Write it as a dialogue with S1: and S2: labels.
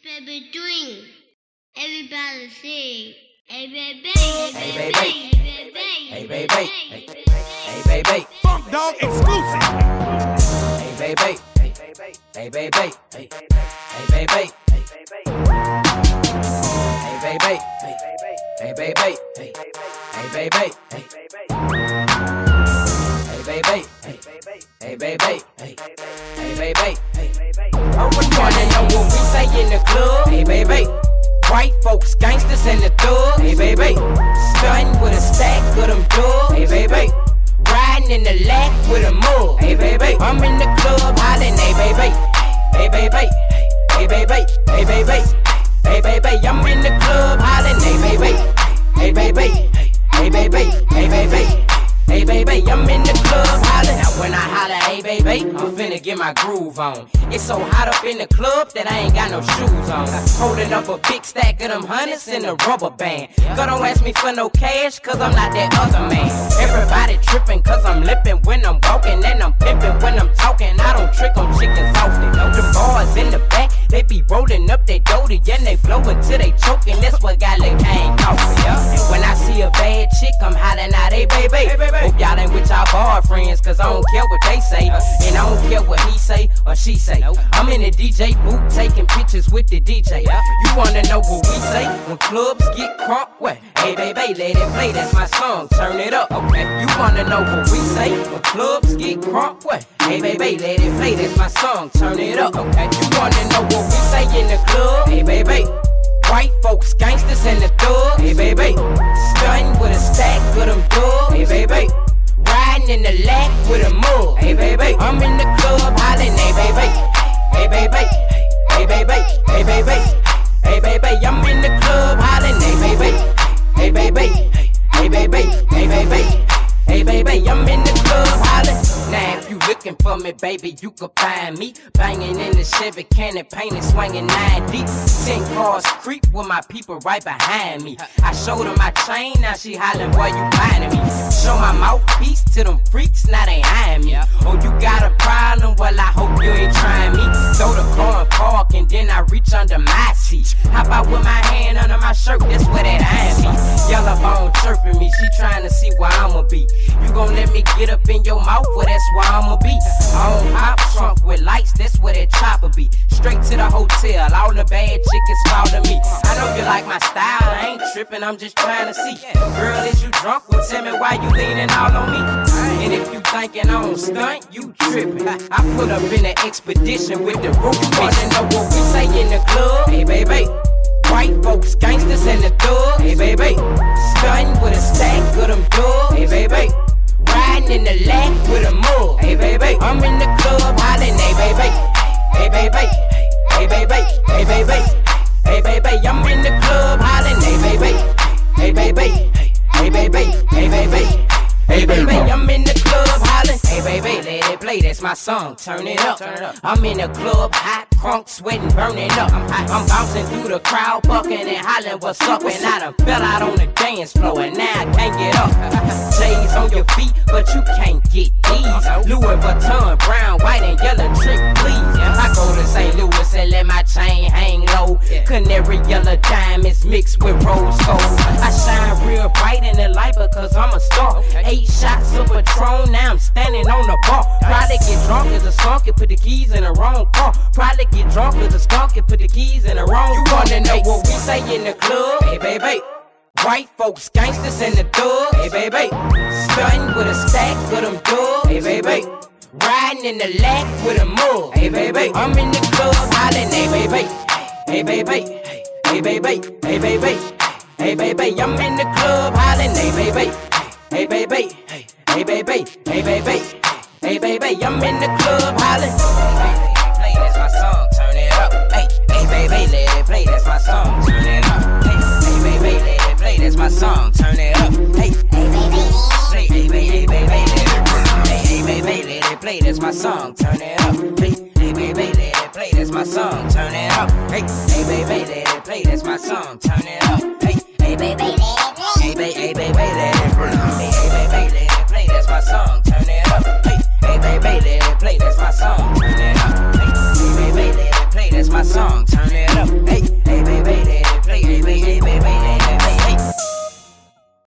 S1: baby doing? Everybody sing. Hey baby, hey baby, hey baby,
S2: hey baby, hey baby,
S3: Funk Dog exclusive.
S2: hey baby, hey baby, hey baby, hey baby, hey baby, hey baby, hey baby, hey baby, hey baby. I wanna know what we say in the club. Hey baby, white folks, gangsters, and the thugs. Hey baby, stunting with a stack of them dubs. Hey baby, riding in the lack with a mug. Hey baby, I'm in the club hollering. Hey baby, hey baby, hey baby, hey baby, hey baby, I'm in the club hollering. Hey baby, hey baby, hey baby, hey baby. Hey baby, I'm in the club hollering. Now when I holler, hey baby, I'm finna get my groove on. It's so hot up in the club that I ain't got no shoes on. Holding up a big stack of them hundreds in a rubber band. Girl, don't ask me for no cash, cause I'm not that other man. Everybody tripping cause I'm lipping when I'm walking, and I'm pimping when I'm talking. I don't trick on chickens often. The bars in the back, they be rolling up their doty, and they blowin' till they choking. That's what got like I ain't coffee, yeah. And when I see a bad chick, I'm hollering out, hey baby. Hope y'all ain't with y'all bar friends, cause I don't care what they say, and I don't care what he say or she say. I'm in the DJ booth taking pictures with the DJ. You wanna know what we say when clubs get crunk? What? Hey baby, let it play, that's my song, turn it up. Okay. You wanna know what we say when clubs get crunk? What? Hey baby, let it play, that's my song, turn it up. Okay. You wanna know what we say in the club? Hey baby, white folks, gangsters, and the thugs. Hey baby, stunting with a stack of them dubs. Hey baby, riding in the lack with a mug. Hey baby, I'm in the club hollering. Hey baby, hey baby, hey baby, hey baby, hey baby, I'm in the club hollering. Hey baby, hey baby, hey baby, hey baby, hey baby, I'm in the club hollering. Now if you looking for me, baby, you can find me banging in the Chevy Cannon, painted, swinging 9 deep. 10 cars creep with my people right behind me. I showed her my chain, now she hollering, boy, you blinding me. Show my mouthpiece to them freaks, now they eyeing me. Oh, you got a problem? Well, I hope you ain't trying me. Throw the car and park, and then I reach under my seat. How about with my hand under my shirt? That's where that eyeing me. Yellow bone chirping me, she trying to see where I'ma be. You gon' let me get up in your mouth? Well, that's where I'ma be. I don't pop trunk with lights, that's where that chopper be. Straight to the hotel, all the bad chickens follow me. I know you like my style, I ain't tripping, I'm just trying to see. Girl, is you drunk? Well, tell me why you leaning all on me. And if you thinking I don't stunt, you tripping. I put up in an expedition with the roof. You wanna know what we say in the club? Hey baby, white folks, gangsters, and the thugs. Hey baby, stunting with a stack of them dubs. Hey baby, riding in the lack with a mug. Hey baby, I'm in the club hollering. Hey baby, hey baby, hey baby, hey baby, hey baby, I'm in the club hollering. Hey baby, hey baby, hey baby, hey baby, hey baby, I'm in the club hollering. Hey baby, let it play, that's my song, turn it up. I'm in the club, hot, crunk, sweating, burning up. I'm bouncing through the crowd, bucking and hollering, what's up? And I done fell out on the dance floor, and now I can't get up. J's on your feet, but you can't get these. Louis Vuitton, brown, white, and yellow trick, please. I go to St. Louis and let my chain hang low. Canary yellow diamonds mixed with rose gold. I shine real bright in the light because I'm a star. 8 shots of Patron, now I'm standing on the bar. Probably get drunk as a skunk and put the keys in the wrong car. Probably get drunk as a skunk and put the keys in the wrong car. You wanna know what we say in the club? Hey baby, white folks, gangsters, and the thugs. Hey baby, stunting with a stack of them dubs. Hey baby, riding in the lack with a mug. Hey baby, I'm in the club hollering. Hey baby, hey baby, hey baby, hey baby, hey baby, I'm in the club hollering. Hey baby, hey baby, hey baby, hey baby, hey baby, I'm in the club hollering. Hey, that's my song, turn it up. Hey, hey baby, let it play, that's my song, turn it up. Hey baby, let it play, that's my song, turn it up. Hey baby, hey baby, let it play. Hey baby, let it play, that's my song, turn it up. Hey baby, let it play, that's my song, turn it up. Hey baby, let it play, that's my song, turn it up. Hey baby, let it play. Hey baby, let it play. Hey baby, let it play, that's my song, turn it up. Hey baby, let it play, that's my song, turn it up. Hey baby, let it play, that's my song.